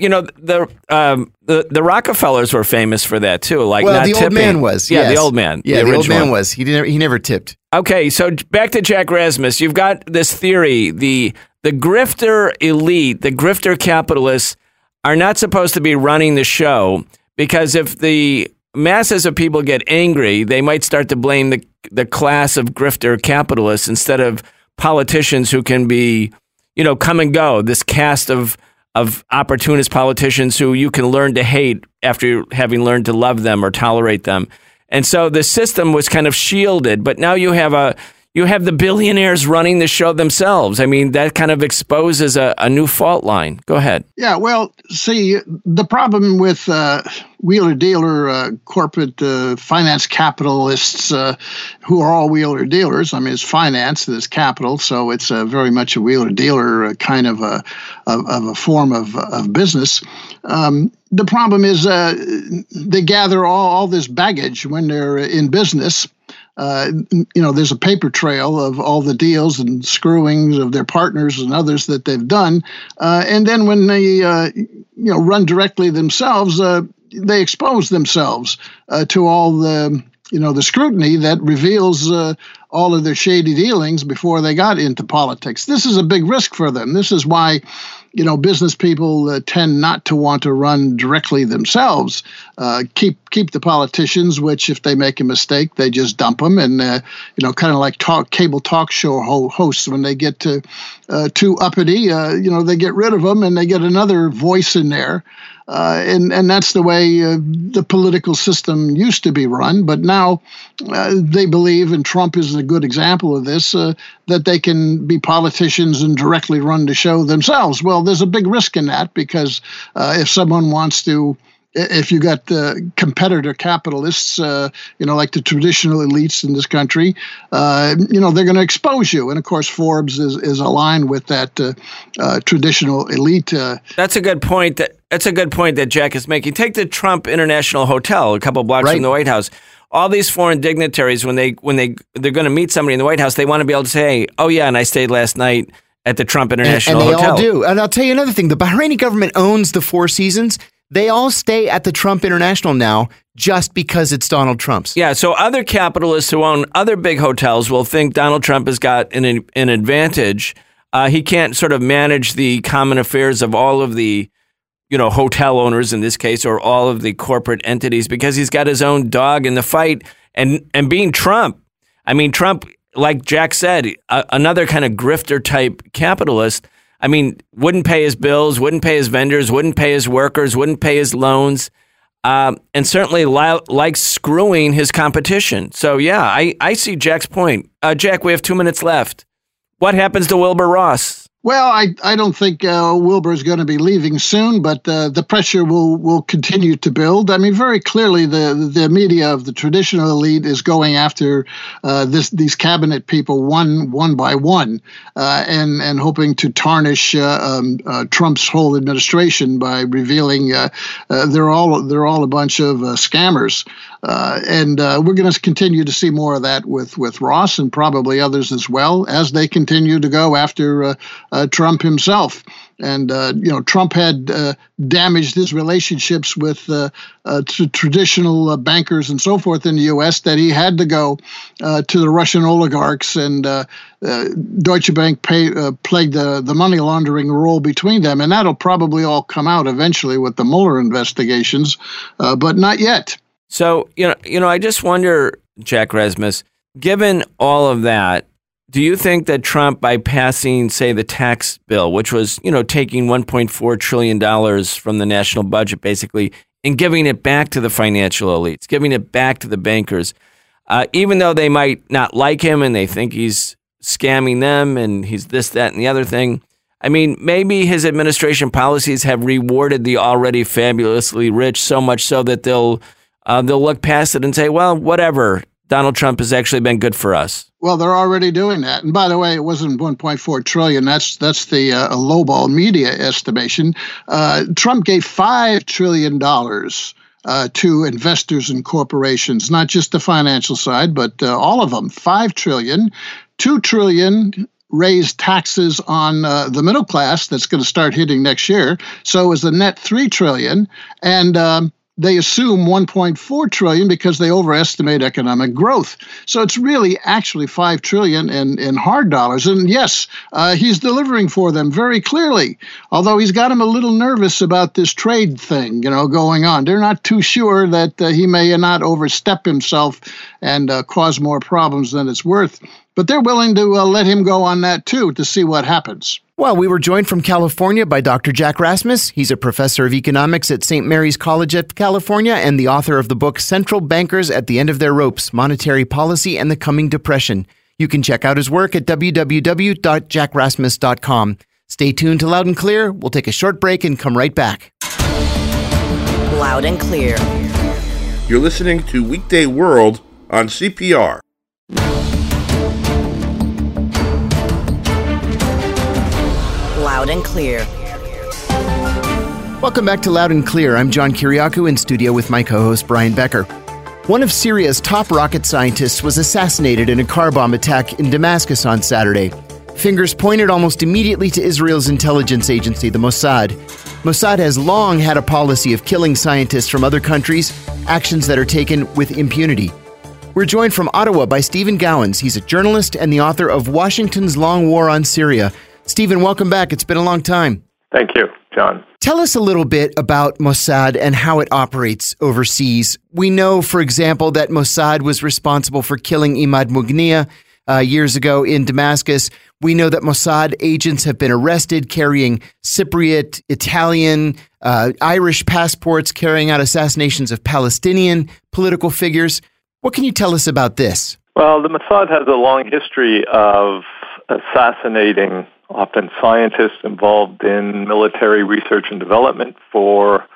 the Rockefellers were famous for that too. Like, well, not the tipping. Old man was. Yeah, yes. the old man. Yeah, the old man was. He never tipped. Okay, so back to Jack Rasmus. You've got this theory: the grifter elite, the grifter capitalists, are not supposed to be running the show because if the masses of people get angry, they might start to blame the class of grifter capitalists instead of politicians who can be, come and go. This cast of opportunist politicians who you can learn to hate after having learned to love them or tolerate them. And so the system was kind of shielded, but now you have the billionaires running the show themselves. I mean, that kind of exposes a new fault line. Go ahead. Yeah, well, see, the problem with wheeler-dealer corporate finance capitalists who are all wheeler-dealers, I mean, it's finance, it's capital, so it's very much a wheeler-dealer kind of a form of business. The problem is they gather all this baggage when they're in business. There's a paper trail of all the deals and screwings of their partners and others that they've done. And then when they, run directly themselves, they expose themselves to all the scrutiny that reveals all of their shady dealings before they got into politics. This is a big risk for them. This is why, business people tend not to want to run directly themselves. Keep the politicians, which if they make a mistake, they just dump them, and kind of like cable talk show hosts when they get too uppity, they get rid of them and they get another voice in there. And that's the way the political system used to be run. But now they believe, and Trump is a good example of this, that they can be politicians and directly run the show themselves. Well, there's a big risk in that because if someone wants to if you got competitor capitalists, like the traditional elites in this country, they're going to expose you. And of course, Forbes is aligned with that traditional elite. That's a good point. That's a good point that Jack is making. Take the Trump International Hotel, a couple blocks from the White House. All these foreign dignitaries, when they're going to meet somebody in the White House, they want to be able to say, "Oh yeah, and I stayed last night at the Trump International Hotel." And they all do. And I'll tell you another thing: the Bahraini government owns the Four Seasons. They all stay at the Trump International now just because it's Donald Trump's. Yeah, so other capitalists who own other big hotels will think Donald Trump has got an advantage. He can't sort of manage the common affairs of all of the, hotel owners in this case, or all of the corporate entities, because he's got his own dog in the fight. And being Trump, Trump, like Jack said, another kind of grifter type capitalist. Wouldn't pay his bills, wouldn't pay his vendors, wouldn't pay his workers, wouldn't pay his loans, and certainly likes screwing his competition. So, yeah, I see Jack's point. Jack, we have 2 minutes left. What happens to Wilbur Ross? Well, I don't think Wilbur is going to be leaving soon, but the pressure will continue to build. Very clearly, the media of the traditional elite is going after these cabinet people one by one, and hoping to tarnish Trump's whole administration by revealing they're all a bunch of scammers. And we're going to continue to see more of that with Ross and probably others as well, as they continue to go after Trump himself. And, Trump had damaged his relationships with traditional bankers and so forth in the U.S. that he had to go to the Russian oligarchs, and Deutsche Bank played the money laundering role between them. And that'll probably all come out eventually with the Mueller investigations, but not yet. So, I just wonder, Jack Rasmus, given all of that, do you think that Trump, by passing, say, the tax bill, which was, taking $1.4 trillion from the national budget, basically, and giving it back to the financial elites, giving it back to the bankers, even though they might not like him and they think he's scamming them and he's this, that, and the other thing, maybe his administration policies have rewarded the already fabulously rich so much so that they'll look past it and say, well, whatever, Donald Trump has actually been good for us. Well, they're already doing that. And by the way, it wasn't 1.4 trillion. That's the lowball media estimation. Trump gave $5 trillion to investors and corporations, not just the financial side, but all of them. $5 trillion, $2 trillion raised taxes on the middle class. That's going to start hitting next year. So it was a net $3 trillion. And they assume 1.4 trillion because they overestimate economic growth. So it's really actually 5 trillion in hard dollars. And yes, he's delivering for them very clearly, although he's got them a little nervous about this trade thing, going on. They're not too sure that he may not overstep himself and cause more problems than it's worth. But they're willing to let him go on that, too, to see what happens. Well, we were joined from California by Dr. Jack Rasmus. He's a professor of economics at St. Mary's College of California and the author of the book Central Bankers at the End of Their Ropes, Monetary Policy and the Coming Depression. You can check out his work at www.jackrasmus.com. Stay tuned to Loud and Clear. We'll take a short break and come right back. Loud and Clear. You're listening to Weekday World on CPR. Loud and Clear. Welcome back to Loud and Clear. I'm John Kiriakou in studio with my co-host Brian Becker. One of Syria's top rocket scientists was assassinated in a car bomb attack in Damascus on Saturday. Fingers pointed almost immediately to Israel's intelligence agency, the Mossad. Mossad has long had a policy of killing scientists from other countries, actions that are taken with impunity. We're joined from Ottawa by Stephen Gowans. He's a journalist and the author of Washington's Long War on Syria. Stephen, welcome back. It's been a long time. Thank you, John. Tell us a little bit about Mossad and how it operates overseas. We know, for example, that Mossad was responsible for killing Imad Mughniya years ago in Damascus. We know that Mossad agents have been arrested carrying Cypriot, Italian, Irish passports, carrying out assassinations of Palestinian political figures. What can you tell us about this? Well, the Mossad has a long history of assassinating often scientists involved in military research and development for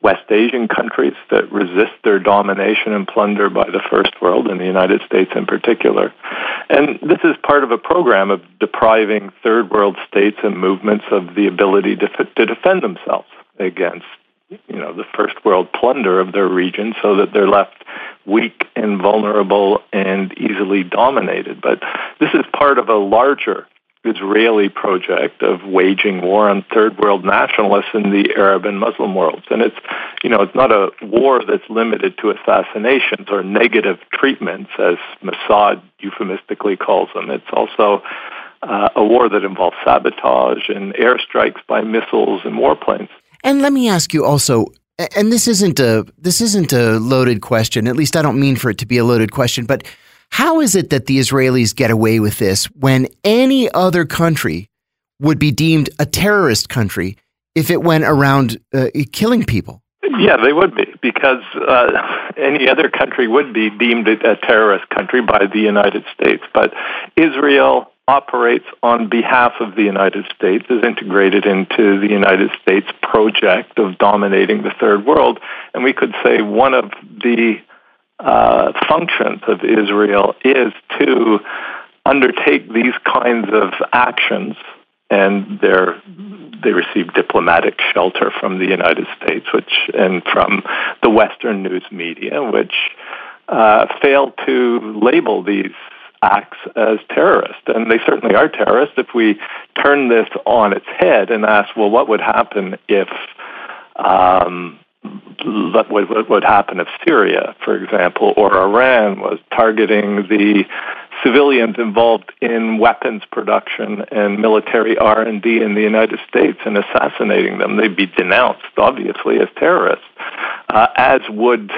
West Asian countries that resist their domination and plunder by the First World, and the United States in particular. And this is part of a program of depriving Third World states and movements of the ability to defend themselves against, the First World plunder of their region, so that they're left weak and vulnerable and easily dominated. But this is part of a larger Israeli project of waging war on Third World nationalists in the Arab and Muslim worlds. And it's not a war that's limited to assassinations or negative treatments, as Mossad euphemistically calls them. It's also a war that involves sabotage and airstrikes by missiles and warplanes. And let me ask you also, and this isn't a loaded question, at least I don't mean for it to be a loaded question, but how is it that the Israelis get away with this when any other country would be deemed a terrorist country if it went around killing people? Yeah, they would be, because any other country would be deemed a terrorist country by the United States. But Israel operates on behalf of the United States, is integrated into the United States project of dominating the Third World. And we could say one of the functions of Israel is to undertake these kinds of actions, and they receive diplomatic shelter from the United States, and from the Western news media, which fail to label these acts as terrorist. And they certainly are terrorists. If we turn this on its head and ask, well, what would happen if what would happen if Syria, for example, or Iran was targeting the civilians involved in weapons production and military R&D in the United States and assassinating them? They'd be denounced, obviously, as terrorists, as would,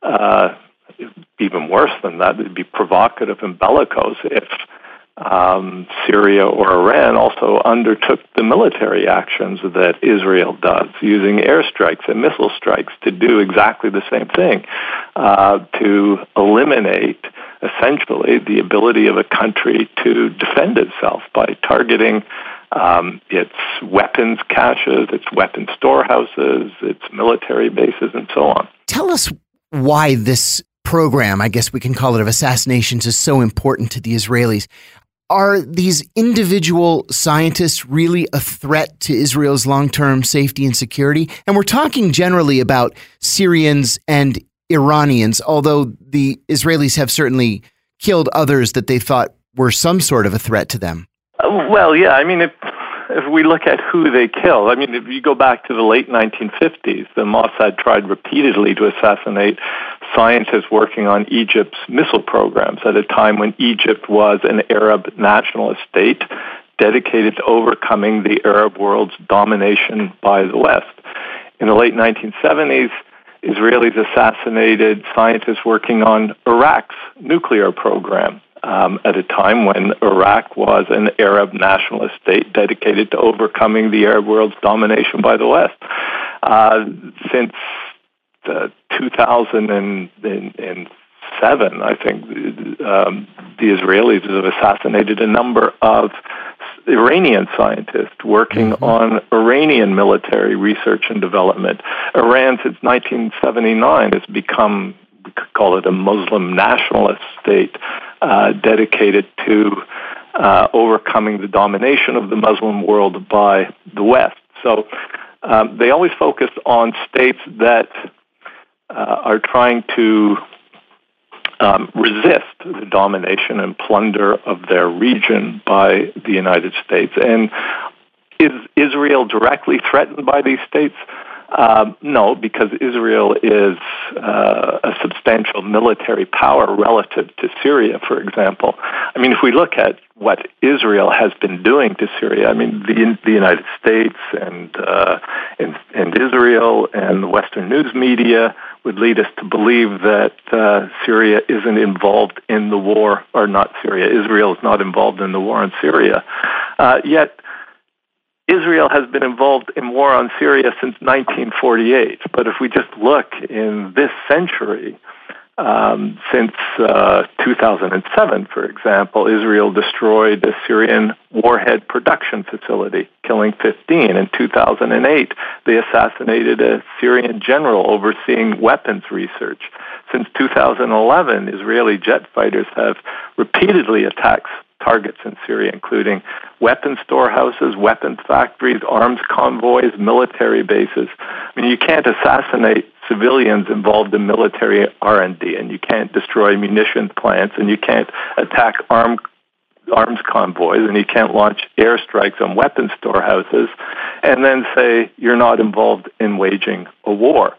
even worse than that, it'd be provocative and bellicose if Syria or Iran also undertook the military actions that Israel does, using airstrikes and missile strikes to do exactly the same thing, to eliminate, essentially, the ability of a country to defend itself by targeting its weapons caches, its weapons storehouses, its military bases, and so on. Tell us why this program, I guess we can call it, of assassinations is so important to the Israelis. Are these individual scientists really a threat to Israel's long-term safety and security? And we're talking generally about Syrians and Iranians, although the Israelis have certainly killed others that they thought were some sort of a threat to them. Well, yeah, I mean, if we look at who they killed, I mean, if you go back to the late 1950s, the Mossad tried repeatedly to assassinate scientists working on Egypt's missile programs at a time when Egypt was an Arab nationalist state dedicated to overcoming the Arab world's domination by the West. In the late 1970s, Israelis assassinated scientists working on Iraq's nuclear program at a time when Iraq was an Arab nationalist state dedicated to overcoming the Arab world's domination by the West. Since 2007, I think, the Israelis have assassinated a number of Iranian scientists working on Iranian military research and development. Iran, since 1979, has become, we could call it a Muslim nationalist state, dedicated to overcoming the domination of the Muslim world by the West. So they always focus on states that are trying to resist the domination and plunder of their region by the United States. And is Israel directly threatened by these states? No, because Israel is a substantial military power relative to Syria, for example. I mean, if we look at what Israel has been doing to Syria, I mean, the United States and Israel and the Western news media would lead us to believe that Syria isn't involved in the war, or not Syria, Israel is not involved in the war in Syria. Yet, Israel has been involved in war on Syria since 1948. But if we just look in this century, Since 2007, for example, Israel destroyed a Syrian warhead production facility, killing 15. In 2008, they assassinated a Syrian general overseeing weapons research. Since 2011, Israeli jet fighters have repeatedly attacked targets in Syria, including weapons storehouses, weapons factories, arms convoys, military bases. I mean, you can't assassinate civilians involved in military R&D, and you can't destroy munitions plants, and you can't attack arms convoys, and you can't launch airstrikes on weapons storehouses, and then say you're not involved in waging a war.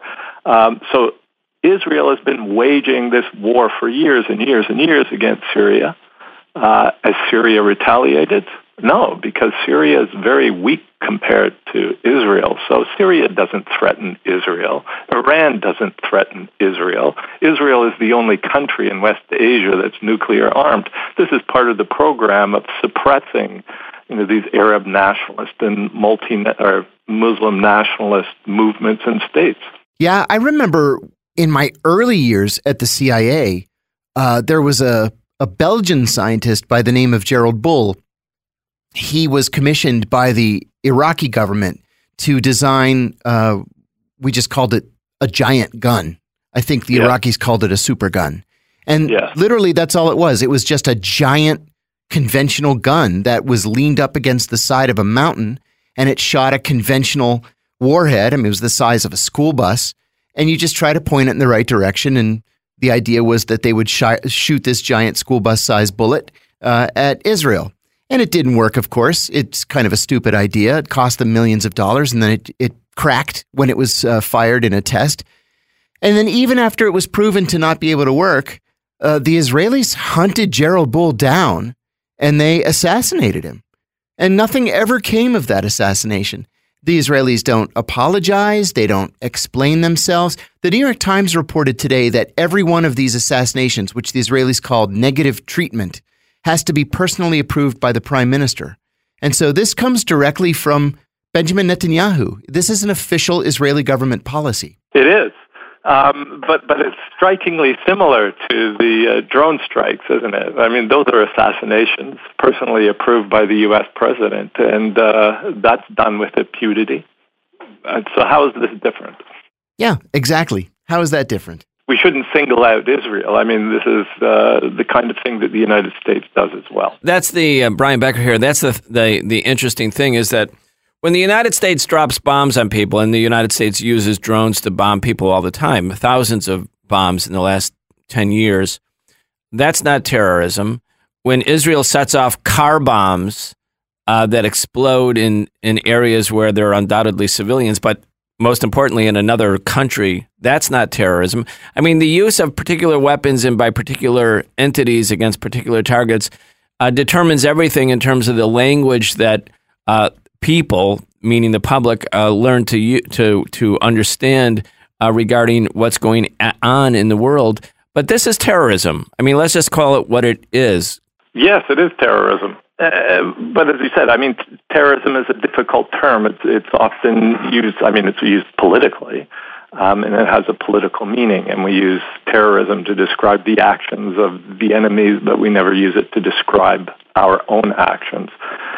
So Israel has been waging this war for years and years and years against Syria. Has Syria retaliated? No, because Syria is very weak compared to Israel. So Syria doesn't threaten Israel. Iran doesn't threaten Israel. Israel is the only country in West Asia that's nuclear armed. This is part of the program of suppressing, these Arab nationalist and Muslim nationalist movements and states. Yeah, I remember in my early years at the CIA, there was a Belgian scientist by the name of Gerald Bull. He was commissioned by the Iraqi government to design, we just called it a giant gun. I think the Iraqis called it a super gun. And literally that's all it was. It was just a giant conventional gun that was leaned up against the side of a mountain, and it shot a conventional warhead. I mean, it was the size of a school bus, and you just try to point it in the right direction. And the idea was that they would shoot this giant school bus sized bullet at Israel. And it didn't work, of course. It's kind of a stupid idea. It cost them millions of dollars, and then it cracked when it was fired in a test. And then even after it was proven to not be able to work, the Israelis hunted Gerald Bull down, and they assassinated him. And nothing ever came of that assassination. The Israelis don't apologize. They don't explain themselves. The New York Times reported today that every one of these assassinations, which the Israelis called negative treatment, has to be personally approved by the prime minister. And so this comes directly from Benjamin Netanyahu. This is an official Israeli government policy. It is. But it's strikingly similar to the drone strikes, isn't it? I mean, those are assassinations personally approved by the U.S. president, and that's done with impunity. And so how is this different? Yeah, exactly. How is that different? We shouldn't single out Israel. I mean, this is the kind of thing that the United States does as well. That's the Brian Becker here. That's the interesting thing is that when the United States drops bombs on people, and the United States uses drones to bomb people all the time, thousands of bombs in the last 10 years, that's not terrorism. When Israel sets off car bombs that explode in areas where there are undoubtedly civilians, but most importantly in another country, that's not terrorism. I mean, the use of particular weapons and by particular entities against particular targets determines everything in terms of the language that people, meaning the public, learn to understand regarding what's going on in the world. But this is terrorism. I mean, let's just call it what it is. Yes, it is terrorism. But as you said, I mean, terrorism is a difficult term. It's often used, I mean, it's used politically, and it has a political meaning. And we use terrorism to describe the actions of the enemies, but we never use it to describe our own actions.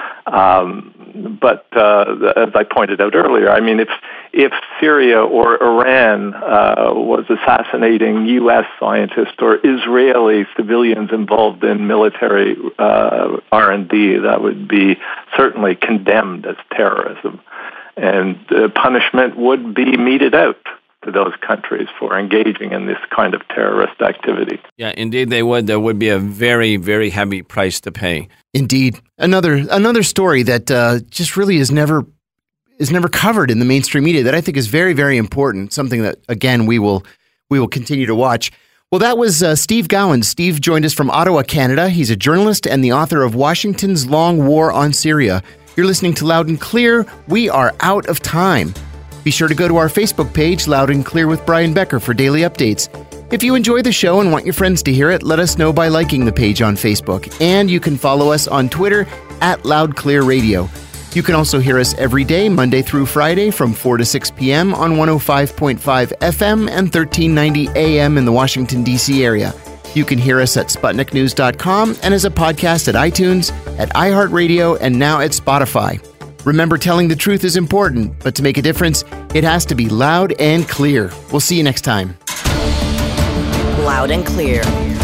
But as I pointed out earlier, I mean, if Syria or Iran was assassinating U.S. scientists or Israeli civilians involved in military R&D, that would be certainly condemned as terrorism, and punishment would be meted out to those countries for engaging in this kind of terrorist activity. Yeah, indeed they would. There would be a very, very heavy price to pay. Indeed. Another story that just really is never covered in the mainstream media that I think is very, very important, something that, again, we will continue to watch. Well, that was Steve Gowan. Steve joined us from Ottawa, Canada. He's a journalist and the author of Washington's Long War on Syria. You're listening to Loud and Clear. We are out of time. Be sure to go to our Facebook page, Loud and Clear with Brian Becker, for daily updates. If you enjoy the show and want your friends to hear it, let us know by liking the page on Facebook. And you can follow us on Twitter @LoudClearRadio. You can also hear us every day, Monday through Friday, from 4 to 6 p.m. on 105.5 FM and 1390 AM in the Washington, D.C. area. You can hear us at SputnikNews.com and as a podcast at iTunes, at iHeartRadio, and now at Spotify. Remember, telling the truth is important, but to make a difference, it has to be loud and clear. We'll see you next time. Loud and clear.